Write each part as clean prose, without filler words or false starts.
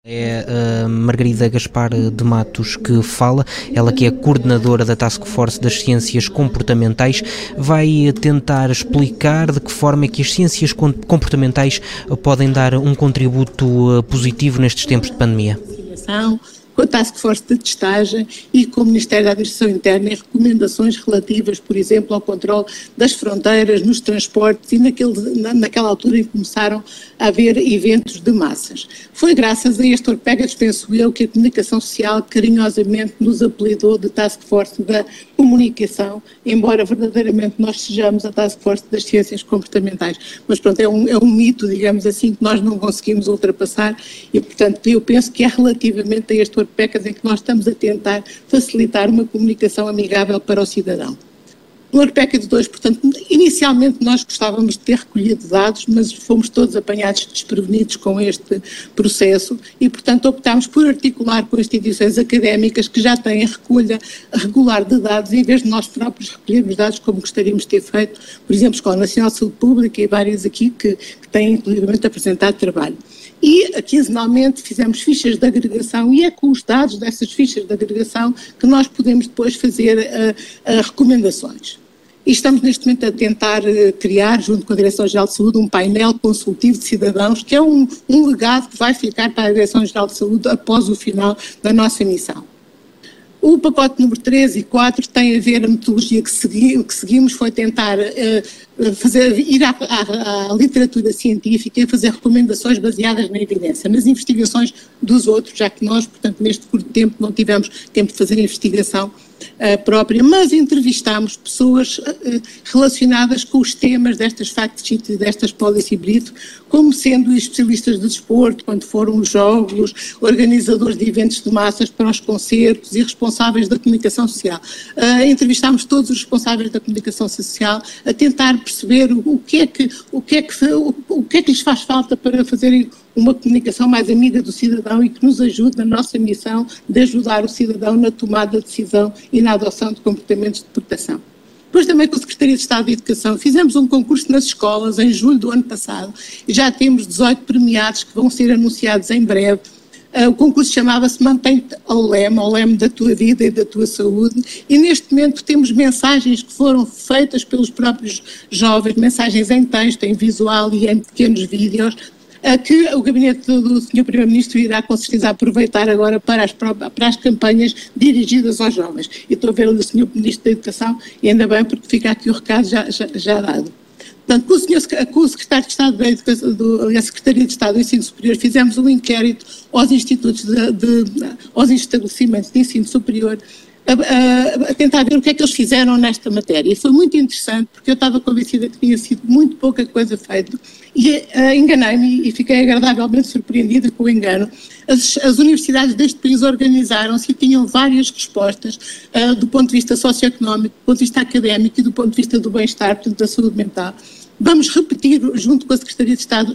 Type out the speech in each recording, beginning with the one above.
É a Margarida Gaspar de Matos que fala, ela que é coordenadora da Task Force das Ciências Comportamentais, vai tentar explicar de que forma é que as ciências comportamentais podem dar um contributo positivo nestes tempos de pandemia. Com a Task Force de testagem e com o Ministério da Administração Interna em recomendações relativas, por exemplo, ao controle das fronteiras, nos transportes e naquela altura em que começaram a haver eventos de massas. Foi graças a este Orpegas, penso eu, que a comunicação social carinhosamente nos apelidou de Task Force da Comunicação, embora verdadeiramente nós sejamos a Task Force das Ciências Comportamentais. Mas pronto, é um mito, digamos assim, que nós não conseguimos ultrapassar e, portanto, eu penso que é relativamente a este Orpecas em que nós estamos a tentar facilitar uma comunicação amigável para o cidadão. No Orpecas 2, portanto, inicialmente nós gostávamos de ter recolhido dados, mas fomos todos apanhados desprevenidos com este processo e, portanto, optámos por articular com instituições académicas que já têm recolha regular de dados, em vez de nós próprios recolhermos dados como gostaríamos de ter feito, por exemplo, Escola Nacional de Saúde Pública e várias aqui que têm, inclusivamente, apresentado trabalho. E, quinzenalmente, fizemos fichas de agregação e é com os dados dessas fichas de agregação que nós podemos depois fazer recomendações. E estamos neste momento a tentar criar, junto com a Direção-Geral de Saúde, um painel consultivo de cidadãos, que é um legado que vai ficar para a Direção-Geral de Saúde após o final da nossa missão. O pacote número 3 e 4 tem a ver, a metodologia que seguimos foi tentar ir à literatura científica e fazer recomendações baseadas na evidência, nas investigações dos outros, já que nós, portanto, neste curto tempo não tivemos tempo de fazer a investigação própria, mas entrevistámos pessoas relacionadas com os temas destas fact-sheets e destas policy brief, como sendo especialistas de desporto, quando foram os jogos, organizadores de eventos de massas para os concertos e responsáveis da comunicação social. Entrevistámos todos os responsáveis da comunicação social a tentar perceber o que é que lhes faz falta para fazerem uma comunicação mais amiga do cidadão e que nos ajude na nossa missão de ajudar o cidadão na tomada de decisão e na adoção de comportamentos de proteção. Depois também com a Secretaria de Estado de Educação fizemos um concurso nas escolas em julho do ano passado e já temos 18 premiados que vão ser anunciados em breve. O concurso chamava-se Mantém-te ao leme da tua vida e da tua saúde, e neste momento temos mensagens que foram feitas pelos próprios jovens, mensagens em texto, em visual e em pequenos vídeos, que o gabinete do Sr. Primeiro-Ministro irá com certeza aproveitar agora para as campanhas dirigidas aos jovens. E estou a ver o Sr. Ministro da Educação, e ainda bem porque fica aqui o recado já dado. Portanto, com o Secretário de Estado da Educação, a Secretaria de Estado do Ensino Superior, fizemos um inquérito aos institutos, aos estabelecimentos de ensino superior, a tentar ver o que é que eles fizeram nesta matéria. E foi muito interessante, porque eu estava convencida que tinha sido muito pouca coisa feita, e enganei-me e fiquei agradavelmente surpreendida com o engano. As universidades deste país organizaram-se e tinham várias respostas do ponto de vista socioeconómico, do ponto de vista académico e do ponto de vista do bem-estar, portanto, da saúde mental. Vamos repetir, junto com a Secretaria de Estado,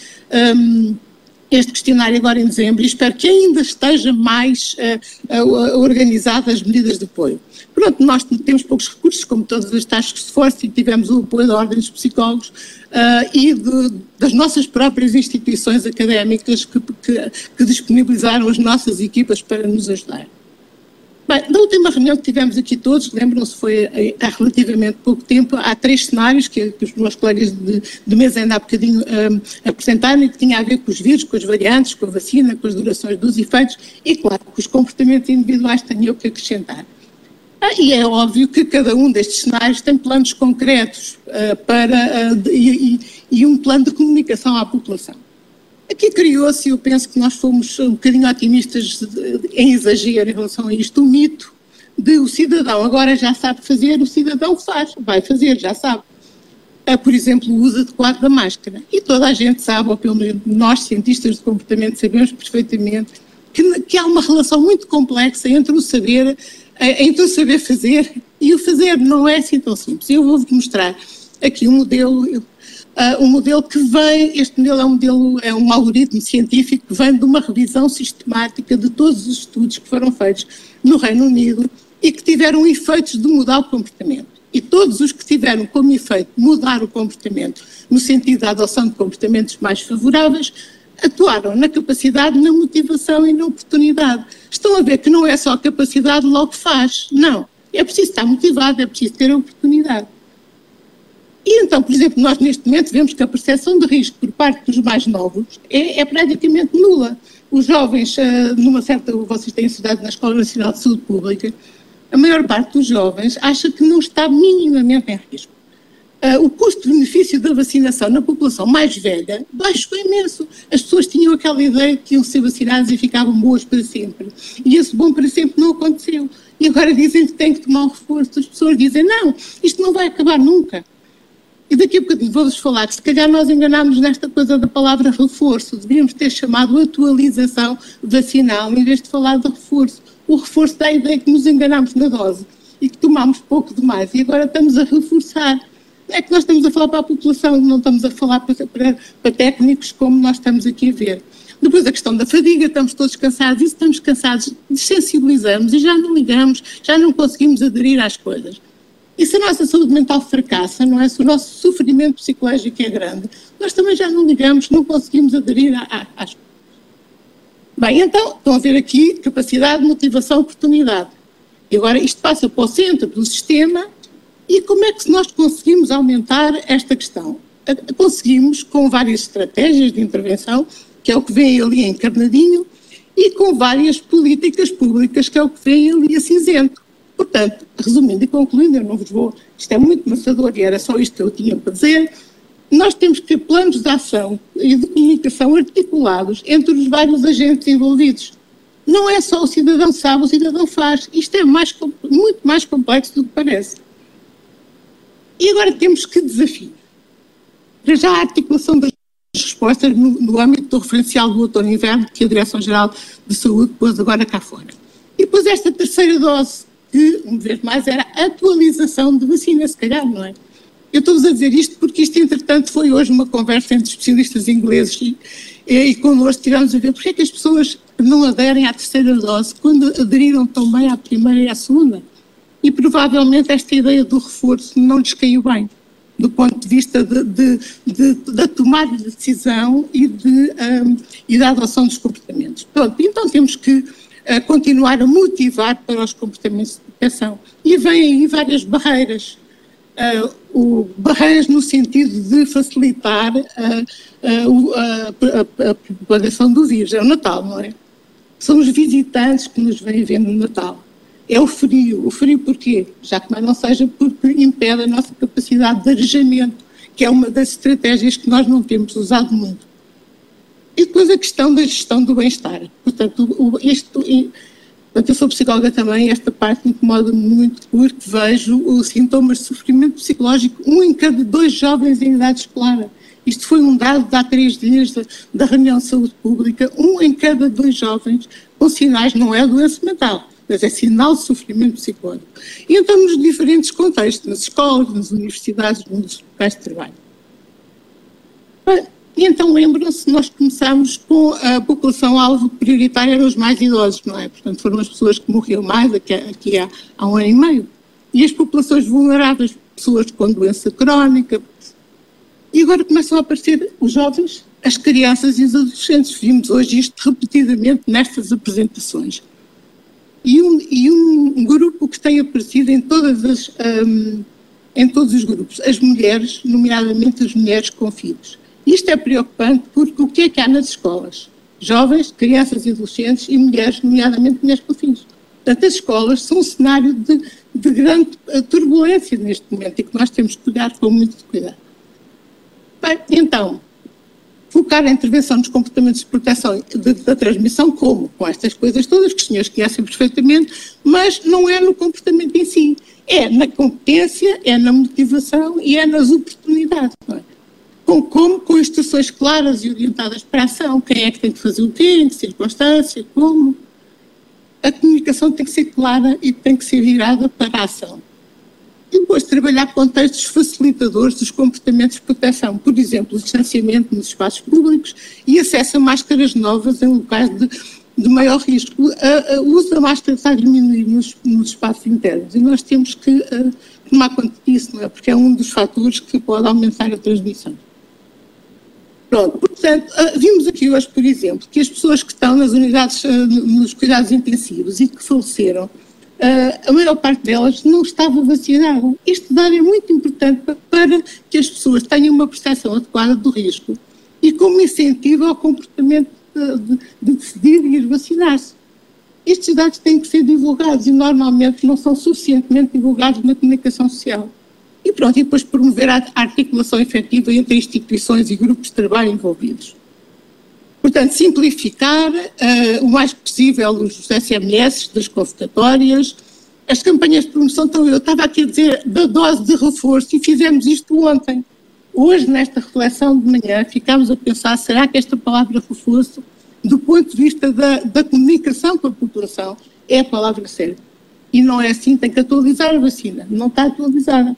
este questionário agora em dezembro e espero que ainda esteja mais organizado as medidas de apoio. Pronto, nós temos poucos recursos, como todas as task force, e tivemos o apoio da Ordem dos Psicólogos e das nossas próprias instituições académicas que disponibilizaram as nossas equipas para nos ajudar. Bem, na última reunião que tivemos aqui todos, lembram-se, foi há relativamente pouco tempo, há 3 cenários que os meus colegas de mesa ainda há bocadinho apresentaram e que tinha a ver com os vírus, com as variantes, com a vacina, com as durações dos efeitos e, claro, com os comportamentos individuais tenho eu que acrescentar. E é óbvio que cada um destes cenários tem planos concretos e um plano de comunicação à população. Aqui criou-se, eu penso que nós fomos um bocadinho otimistas em exagero em relação a isto, o mito de o cidadão agora já sabe fazer, o cidadão faz, vai fazer, já sabe. Por exemplo, o uso adequado da máscara. E toda a gente sabe, ou pelo menos nós, cientistas de comportamento, sabemos perfeitamente que há uma relação muito complexa entre o saber fazer e o fazer. Não é assim tão simples. Eu vou-vos mostrar aqui um modelo que vem, este modelo é um algoritmo científico que vem de uma revisão sistemática de todos os estudos que foram feitos no Reino Unido e que tiveram efeitos de mudar o comportamento. E todos os que tiveram como efeito mudar o comportamento, no sentido da adoção de comportamentos mais favoráveis, atuaram na capacidade, na motivação e na oportunidade. Estão a ver que não é só a capacidade logo faz, não. É preciso estar motivado, é preciso ter a oportunidade. E então, por exemplo, nós neste momento vemos que a percepção de risco por parte dos mais novos é praticamente nula. Os jovens, vocês têm estudado na Escola Nacional de Saúde Pública, a maior parte dos jovens acha que não está minimamente em risco. O custo-benefício da vacinação na população mais velha baixou imenso. As pessoas tinham aquela ideia que iam ser vacinadas e ficavam boas para sempre. E esse bom para sempre não aconteceu. E agora dizem que têm que tomar um reforço. As pessoas dizem, não, isto não vai acabar nunca. E daqui a bocadinho vou-vos falar que se calhar nós enganámos nesta coisa da palavra reforço. Devíamos ter chamado atualização vacinal em vez de falar de reforço. O reforço dá a ideia que nos enganámos na dose e que tomámos pouco demais. E agora estamos a reforçar. É que nós estamos a falar para a população, não estamos a falar para técnicos como nós estamos aqui a ver. Depois a questão da fadiga, estamos todos cansados, e se estamos cansados, desensibilizamos e já não ligamos, já não conseguimos aderir às coisas. E se a nossa saúde mental fracassa, não é? Se o nosso sofrimento psicológico é grande, nós também já não ligamos, não conseguimos aderir às coisas. Bem, então, estão a ver aqui capacidade, motivação, oportunidade. E agora isto passa para o centro do sistema. E como é que nós conseguimos aumentar esta questão? Conseguimos com várias estratégias de intervenção, que é o que vem ali encarnadinho, e com várias políticas públicas, que é o que vem ali a cinzento. Portanto, resumindo e concluindo, eu não vos vou, isto é muito maçador e era só isto que eu tinha para dizer, nós temos que ter planos de ação e de comunicação articulados entre os vários agentes envolvidos. Não é só o cidadão sabe, o cidadão faz. Isto é muito mais complexo do que parece. E agora temos que desafio. Para já a articulação das respostas no âmbito do referencial do outono-inverno que a Direção-Geral de Saúde pôs agora cá fora. E depois esta terceira dose, que, uma vez mais, era a atualização de vacina, se calhar, não é? Eu estou-vos a dizer isto porque isto, entretanto, foi hoje uma conversa entre especialistas ingleses e connosco tivemos a ver porque é que as pessoas não aderem à terceira dose quando aderiram tão bem à primeira e à segunda. E provavelmente esta ideia do reforço não lhes caiu bem, do ponto de vista da tomada de decisão e da adoção dos comportamentos. Pronto, então temos que continuar a motivar para os comportamentos de proteção. E vêm aí várias barreiras. Barreiras no sentido de facilitar a propagação do vírus. É o Natal, não é? São os visitantes que nos vêm ver no Natal. É o frio. O frio porquê? Já que mais não seja porque impede a nossa capacidade de arejamento, que é uma das estratégias que nós não temos usado muito. E depois a questão da gestão do bem-estar. Portanto, eu sou psicóloga também, esta parte me incomoda muito porque vejo os sintomas de sofrimento psicológico, 1 em cada 2 jovens em idade escolar. Isto foi um dado de há 3 dias da reunião de saúde pública, 1 em cada 2 jovens com sinais, não é doença mental, mas é sinal de sofrimento psicológico. E então nos diferentes contextos, nas escolas, nas universidades, nos locais de trabalho. E então lembram-se, nós começámos com a população-alvo prioritária, eram os mais idosos, não é? Portanto, foram as pessoas que morreram mais aqui há 1 ano e meio. E as populações vulneráveis, pessoas com doença crónica. E agora começam a aparecer os jovens, as crianças e os adolescentes. Vimos hoje isto repetidamente nestas apresentações. E um grupo que tem aparecido em todos os grupos, as mulheres, nomeadamente as mulheres com filhos. Isto é preocupante porque o que é que há nas escolas? Jovens, crianças e adolescentes e mulheres, nomeadamente mulheres com filhos. Portanto, as escolas são um cenário de grande turbulência neste momento e que nós temos que olhar com muito cuidado. Bem, então, focar a intervenção nos comportamentos de proteção da transmissão, como? Com estas coisas todas que os senhores conhecem perfeitamente, mas não é no comportamento em si. É na competência, é na motivação e é nas oportunidades, não é? Com instruções claras e orientadas para a ação. Quem é que tem que fazer o quê, em que circunstância, como. A comunicação tem que ser clara e tem que ser virada para a ação. E depois trabalhar contextos facilitadores dos comportamentos de proteção. Por exemplo, o distanciamento nos espaços públicos e acesso a máscaras novas em locais de maior risco. O uso da máscara está a diminuir nos espaços internos e nós temos que tomar conta disso, não é? Porque é um dos fatores que pode aumentar a transmissão. Pronto, portanto, vimos aqui hoje, por exemplo, que as pessoas que estão nas unidades, nos cuidados intensivos e que faleceram, a maior parte delas não estava vacinada. Este dado é muito importante para que as pessoas tenham uma percepção adequada do risco e como incentivo ao comportamento de decidir ir vacinar-se. Estes dados têm que ser divulgados e normalmente não são suficientemente divulgados na comunicação social. E pronto, e depois promover a articulação efetiva entre instituições e grupos de trabalho envolvidos. Portanto, simplificar o mais possível os SMS das convocatórias, as campanhas de promoção. Então, eu estava aqui a dizer da dose de reforço e fizemos isto ontem. Hoje, nesta reflexão de manhã, ficámos a pensar, será que esta palavra reforço, do ponto de vista da comunicação com a população, é a palavra certa? E não é assim, tem que atualizar a vacina. Não está atualizada.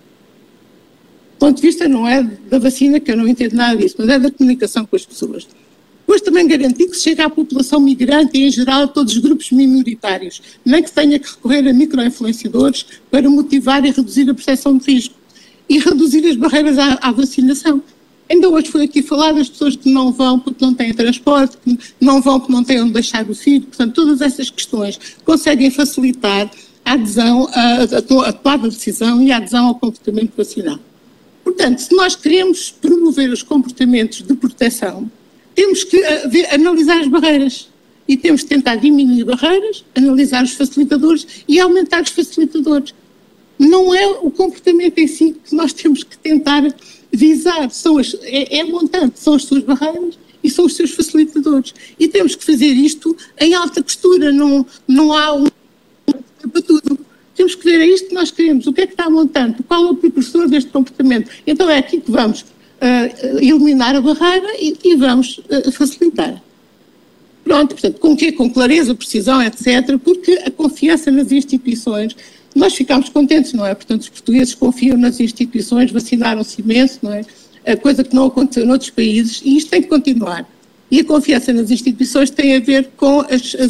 Do ponto de vista não é da vacina, que eu não entendo nada disso, mas é da comunicação com as pessoas. Depois também garantir que se chega à população migrante e, em geral, a todos os grupos minoritários, nem que tenha que recorrer a microinfluenciadores para motivar e reduzir a percepção de risco e reduzir as barreiras à vacinação. Ainda hoje foi aqui falar das pessoas que não vão porque não têm transporte, que não vão porque não têm onde deixar o filho. Portanto, todas essas questões conseguem facilitar a adesão, a tomada de decisão e a adesão ao comportamento vacinal. Portanto, se nós queremos promover os comportamentos de proteção, temos que analisar as barreiras e temos que tentar diminuir barreiras, analisar os facilitadores e aumentar os facilitadores. Não é o comportamento em si que nós temos que tentar visar, é montante, são as suas barreiras e são os seus facilitadores. E temos que fazer isto em alta costura, não há para tudo. Temos que ver, é isto que nós queremos, o que é que está montante, qual é o precursor deste comportamento. Então é aqui que vamos eliminar a barreira e vamos facilitar. Pronto, portanto, com quê? Com clareza, precisão, etc., porque a confiança nas instituições, nós ficámos contentes, não é? Portanto, os portugueses confiam nas instituições, vacinaram-se imenso, não é? A coisa que não aconteceu noutros países, e isto tem que continuar. E a confiança nas instituições tem a ver com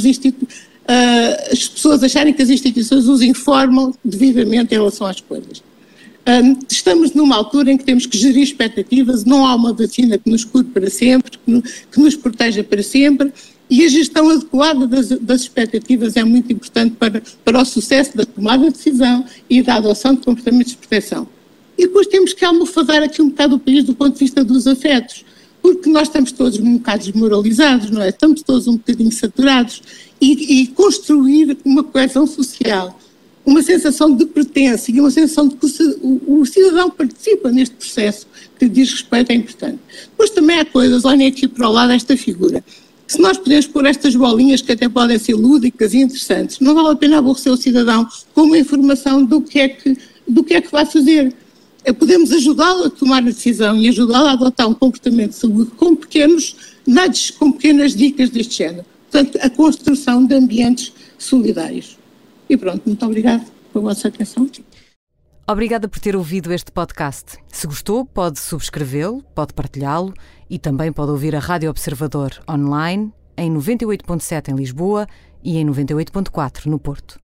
as pessoas acharem que as instituições os informam devidamente em relação às coisas. Estamos numa altura em que temos que gerir expectativas, não há uma vacina que nos cure para sempre, que nos proteja para sempre, e a gestão adequada das expectativas é muito importante para o sucesso da tomada de decisão e da adoção de comportamentos de proteção. E depois temos que almofadar aqui um bocado o país do ponto de vista dos afetos, porque nós estamos todos um bocado desmoralizados, não é? Estamos todos um bocadinho saturados e construir uma coesão social, uma sensação de pertença e uma sensação de que o cidadão participa neste processo que diz respeito é importante. Depois também há coisas, olhem aqui para o lado esta figura. Se nós podemos pôr estas bolinhas que até podem ser lúdicas e interessantes, não vale a pena aborrecer o cidadão com uma informação do que é que vai fazer. Podemos ajudá-lo a tomar a decisão e ajudá-lo a adotar um comportamento de saúde com pequenos nudges, com pequenas dicas deste género. Portanto, a construção de ambientes solidários. E pronto, muito obrigada pela vossa atenção. Obrigada por ter ouvido este podcast. Se gostou, pode subscrevê-lo, pode partilhá-lo e também pode ouvir a Rádio Observador online em 98.7 em Lisboa e em 98.4 no Porto.